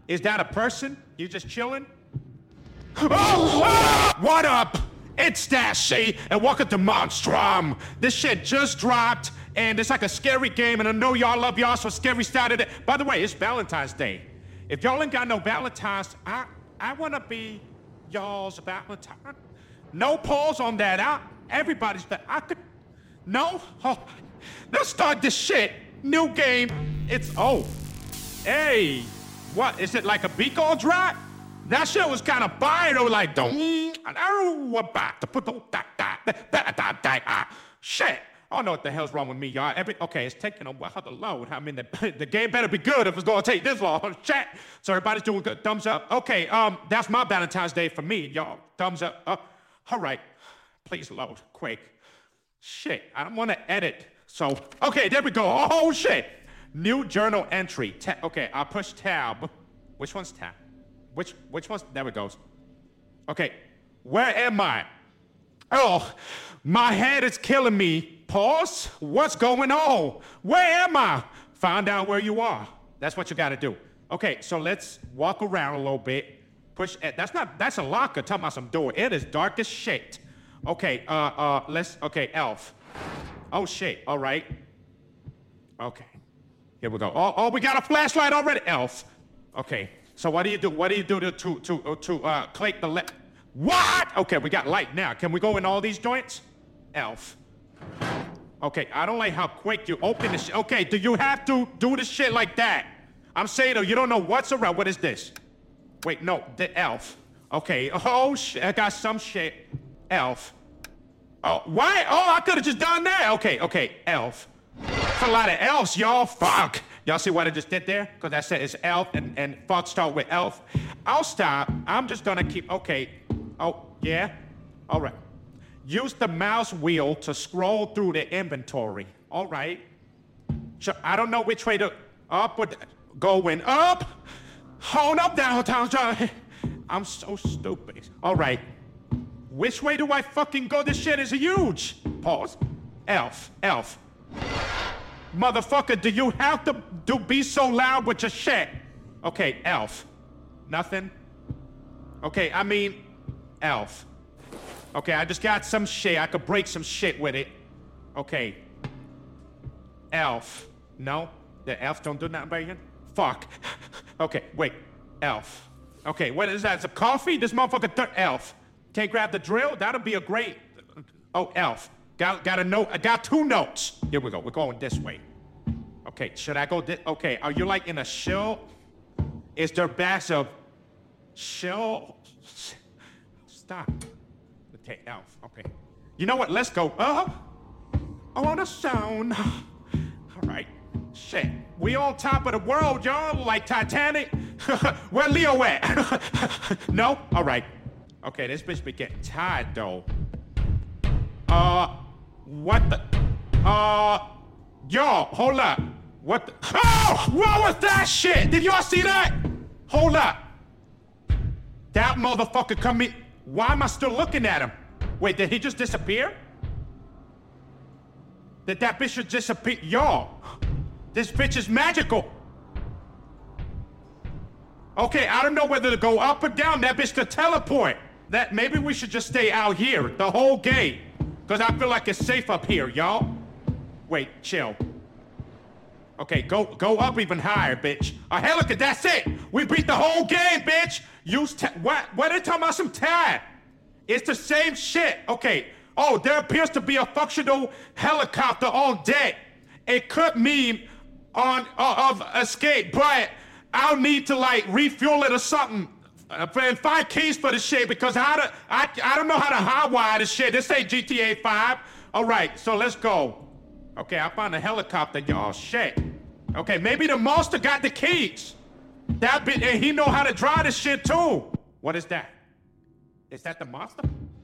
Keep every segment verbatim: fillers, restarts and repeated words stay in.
Is that a person? You just chilling? Oh, ah! What up? It's Dashy, and welcome to Monstrum. This shit just dropped, and it's like a scary game, and I know y'all love y'all, so scary started it. By the way, it's Valentine's Day. If y'all ain't got no Valentine's, I I wanna be y'all's Valentine. No pause on that. I, everybody's that I could. No? Oh, let's start this shit. New game. It's oh. Hey, what is it like a beak all dry? That shit was kind of fire though, like don't. Shit. I don't know what the hell's wrong with me, y'all. Every okay, it's taking a while to load. I mean, the, the game better be good if it's gonna take this long. Chat. So everybody's doing good. Thumbs up. Okay, um, that's my Valentine's Day for me, y'all. Thumbs up. Uh, all right, please load quick. Shit, I don't want to edit. So okay, there we go. Oh shit. New journal entry. Ta- okay, I'll push tab. Which one's tab? Which which one's? There it goes. Okay, where am I? Oh, my head is killing me. Pause. What's going on? Where am I? Find out where you are. That's what you gotta do. Okay, so let's walk around a little bit. Push. That's not. That's a locker. Talking about some door. It is dark as shit. Okay. Uh. Uh. Let's. Okay. Elf. Oh shit. All right. Okay. Here we go. Oh. Oh. We got a flashlight already. Elf. Okay. So what do you do? What do you do to to to to uh click the left? What? Okay, we got light now. Can we go in all these joints? Elf. Okay, I don't like how quick you open the shit. Okay, do you have to do the shit like that? I'm saying though, you don't know what's around. What is this? Wait, no, the elf. Okay. Oh shit, I got some shit. Elf. Oh, why? Oh, I could have just done that. Okay, okay, elf. It's a lot of elves, y'all. Fuck. Y'all see what I just did there? Because I said it's elf and, and fuck start with elf. I'll stop. I'm just gonna keep, okay. Oh, yeah? All right. Use the mouse wheel to scroll through the inventory. All right. So I don't know which way to, up or going up. Hold up, downtown. I'm so stupid. All right. Which way do I fucking go? This shit is huge. Pause. Elf, elf. Motherfucker, do you have to do be so loud with your shit? Okay, elf. Nothing? Okay, I mean, elf. Okay, I just got some shit. I could break some shit with it. Okay. Elf. No? The elf don't do nothing breaking? Fuck. Okay, wait. Elf. Okay, what is that? Is it coffee? This motherfucker th- elf. Can't grab the drill? That'll be a great... Oh, elf. Got, got a note. I got two notes. Here we go. We're going this way. Okay, should I go this? Okay, are you like in a shell? Is there bags of shell? Stop. Okay, elf. Okay. You know what? Let's go up. On a sound. All right. Shit. We on top of the world, y'all. Like Titanic. Where Leo at? No? All right. Okay, this bitch be getting tired, though. Uh, what the? Uh, yo, hold up. What the? Oh, what was that shit? Did y'all see that? Hold up. That motherfucker come in. Why am I still looking at him? Wait, did he just disappear? Did that bitch just disappear? Y'all, this bitch is magical. Okay, I don't know whether to go up or down. That bitch could teleport. That maybe we should just stay out here the whole game. Cause I feel like it's safe up here, y'all. Wait, chill. Okay, go go up even higher, bitch. Oh, hell, look at that's it. We beat the whole game, bitch. Use ta- what? What are they talking about? Some tab? It's the same shit. Okay. Oh, there appears to be a functional helicopter on deck. It could mean on uh, of escape, but I'll need to like refuel it or something. Uh, and find keys for the shit because how to, I I don't know how to hotwire this shit. This ain't G T A five. All right, so let's go. Okay, I found a helicopter, y'all. Shit. Okay, maybe the monster got the keys. That bit, and he know how to drive this shit too. What is that? Is that the monster?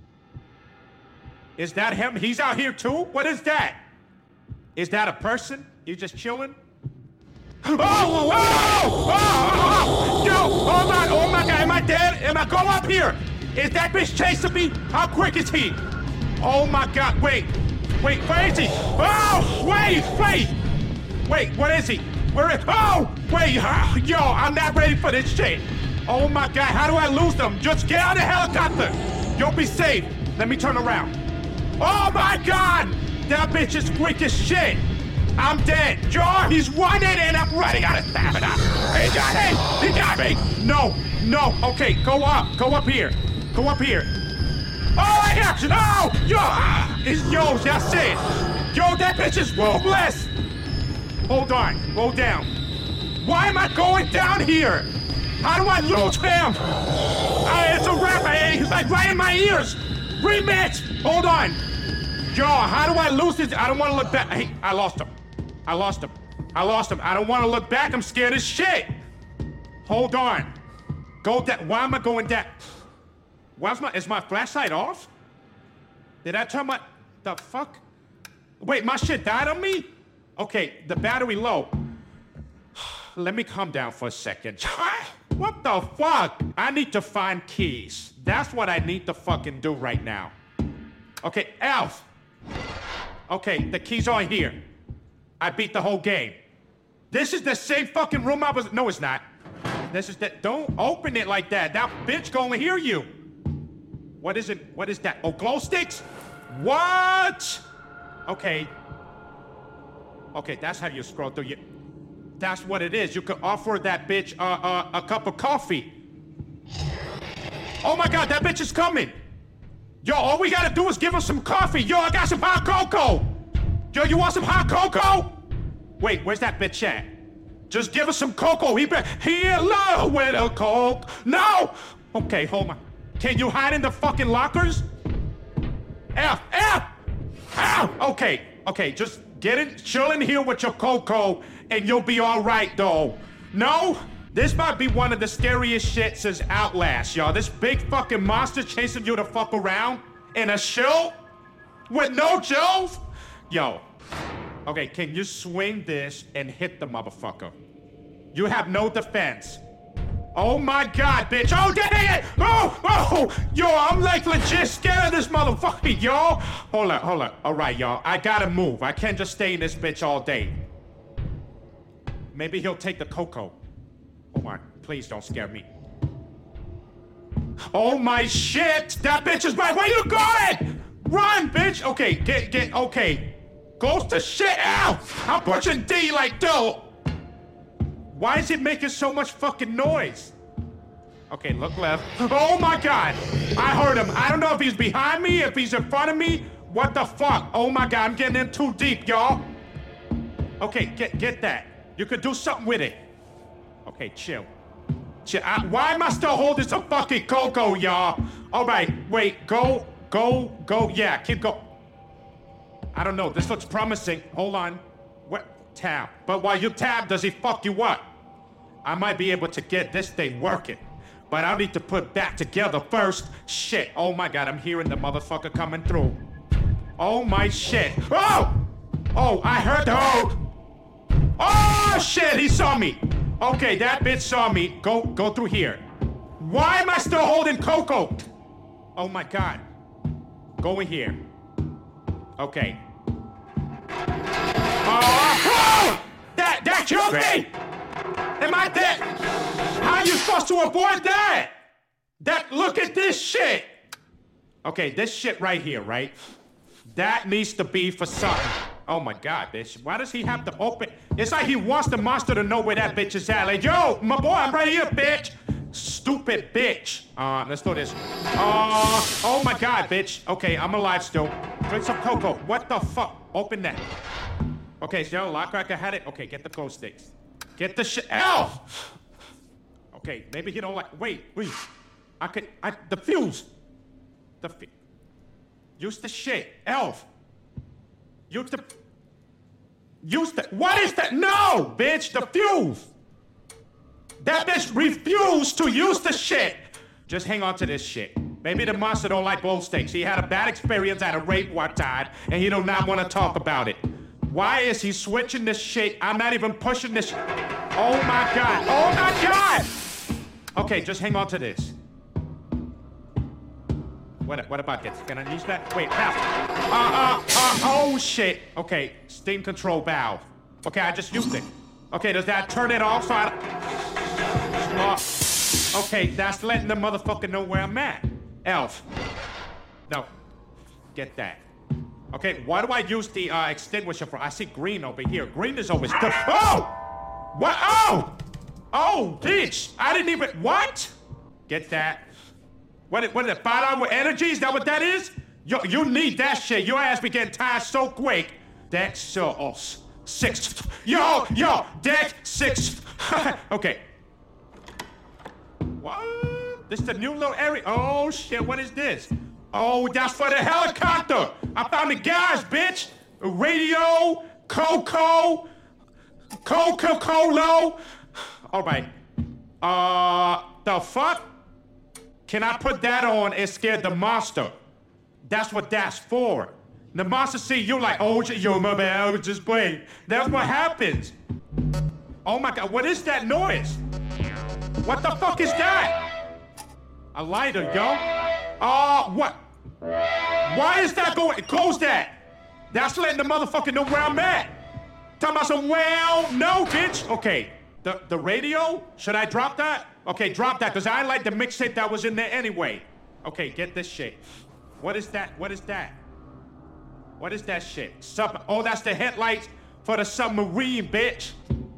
Is that him? He's out here too? What is that? Is that a person? You just chilling? Oh, oh, oh, oh, yo, oh my, oh my God, am I dead? Am I going up here? Is that bitch chasing me? How quick is he? Oh my God, wait, wait, where is he? Oh, wait, wait, wait, what is he? Where is, oh, wait, uh, yo, I'm not ready for this shit. Oh my God, how do I lose them? Just get out of the helicopter. You'll be safe. Let me turn around. Oh my God, that bitch is quick as shit. I'm dead. Yo, he's running and I'm running out of stamina. He got me, he got me. No, no, okay, go up, go up here. Go up here. Oh, I got you, no, yo, ah, it's yo, that's it. Yo, that bitch is robless. Hold on, roll down. Why am I going down here? How do I lose him? Uh, it's a rap, I, he's like right in my ears. Rematch, hold on. Yo, how do I lose this? I don't want to look back. Hey, I lost him. I lost him. I lost him. I don't want to look back, I'm scared as shit. Hold on. Go down, why am I going down? Why's my, is my flashlight off? Did I turn my, the fuck? Wait, my shit died on me? Okay, the battery low. Let me calm down for a second. What the fuck? I need to find keys. That's what I need to fucking do right now. Okay, Alf. Okay, the keys are here. I beat the whole game. This is the same fucking room I was, no it's not. This is that, don't open it like that. That bitch gonna hear you. What is it, what is that? Oh, glow sticks? What? Okay. Okay, that's how you scroll through your... That's what it is. You could offer that bitch uh, uh, a cup of coffee. Oh my God, that bitch is coming. Yo, all we gotta do is give her some coffee. Yo, I got some hot cocoa. Yo, you want some hot cocoa? Wait, where's that bitch at? Just give us some cocoa. He be hello with a coke. No. Okay, hold on. Can you hide in the fucking lockers? F, F. Ow. Okay, okay, just get in, chill in here with your cocoa, and you'll be all right, though. No? This might be one of the scariest shit since Outlast, y'all. This big fucking monster chasing you to fuck around in a show with no Joes? Yo. Okay, can you swing this and hit the motherfucker? You have no defense. Oh my God, bitch. Oh, dang it! Oh, oh! Yo, I'm like legit scared of this motherfucker, yo. Hold up, hold up. All right, y'all. I gotta move. I can't just stay in this bitch all day. Maybe he'll take the cocoa. Hold on. Please don't scare me. Oh my shit! That bitch is right. Where you going? Run, bitch! Okay, get, get, okay. Goes to shit out! I'm pushing D like dough! Why is it making so much fucking noise? Okay, look left. Oh my God! I heard him. I don't know if he's behind me, if he's in front of me. What the fuck? Oh my God, I'm getting in too deep, y'all. Okay, get get that. You could do something with it. Okay, chill. Chill. I, why am I still holding some fucking cocoa, y'all? All right, wait, go, go, go. Yeah, keep going. I don't know, this looks promising. Hold on. What? Tab. But while you tab, does he fuck you up? I might be able to get this thing working. But I need to put back together first. Shit. Oh my God, I'm hearing the motherfucker coming through. Oh my shit. Oh! Oh, I heard the oh! Oh shit, he saw me. Okay, that bitch saw me. Go, go through here. Why am I still holding Coco? Oh my God. Go in here. Okay. Oh, that, that killed me! Am I dead? How are you supposed to avoid that? That, look at this shit! Okay, this shit right here, right? That needs to be for something. Oh my God, bitch. Why does he have to open? It's like he wants the monster to know where that bitch is at. Like, yo, my boy, I'm right here, bitch. Stupid bitch. Uh, let's do this. Uh, oh my God, bitch. Okay, I'm alive still. Drink some cocoa. What the fuck? Open that. Okay, so Lockcracker had it. Okay, get the glow sticks. Get the shit. Ow! Okay, maybe he don't like. Wait, wait. I could. I the fuse. The fuse. Use the shit, Elf. Use the. Use the. What is that? No, bitch. The fuse. That bitch refused to use the shit. Just hang on to this shit. Maybe the monster don't like glow sticks. He had a bad experience at a rape one time, and he do not want to talk about it. Why is he switching this shit? I'm not even pushing this. Oh my God. Oh my God. Okay, just hang on to this. What, what about this? Can I use that? Wait, now. Uh, uh, uh, oh shit. Okay, steam control valve. Okay, I just used it. Okay, does that turn it off? So I... uh, okay, that's letting the motherfucker know where I'm at. Elf. No. Get that. Okay, why do I use the uh, extinguisher for? I see green over here. Green is always good. Oh! What? Oh! Oh, bitch! I didn't even. What? Get that. What is, what is it? Five hour energy? Is that what that is? Yo, you need that shit. Your ass be getting tired so quick. Deck so six. Yo, yo, deck six. Okay. What? This is the new little area. Oh shit, what is this? Oh, that's for the helicopter. I found the guys, bitch. Radio, Coco, Coca-Cola. All right. Uh, the fuck? Can I put that on and scare the monster? That's what that's for. The monster see you like, oh, yo, my bad, I was just playing. That's what happens. Oh my God, what is that noise? What the fuck is that? A lighter, yo. Uh, what? Why is that going? Close that. That's letting the motherfucker know where I'm at. Talking about some, well, no, bitch. Okay, the, the radio, should I drop that? Okay, drop that, because I like the mixtape that was in there anyway. Okay, get this shit. What is that? What is that? What is that shit? Sub oh, that's the headlights for the submarine, bitch.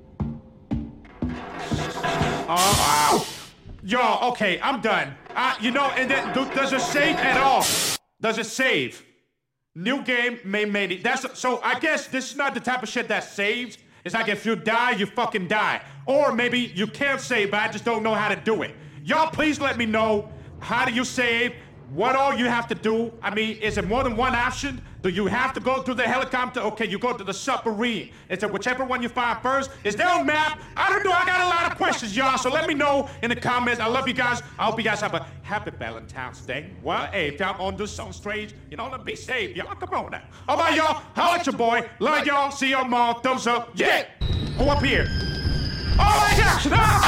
Uh, oh. Yo, okay, I'm done. Uh, you know, and then, do, does it save at all? Does it save? New game, may made it. That's, so I guess this is not the type of shit that saves. It's like if you die, you fucking die. Or maybe you can't save, but I just don't know how to do it. Y'all, please let me know, how do you save? What all you have to do? I mean, is it more than one option? Do you have to go through the helicopter? Okay, you go to the submarine. Is it whichever one you find first? Is there a map? I don't know. I got a lot of questions, y'all. So let me know in the comments. I love you guys. I hope you guys have a happy Valentine's Day. Well, hey, if y'all on do something strange, you know, let me save y'all. Come on now. All right, y'all. Holla at your boy. Love y'all. See y'all tomorrow. Thumbs up. Yeah. Who up here? Oh my gosh. Ah!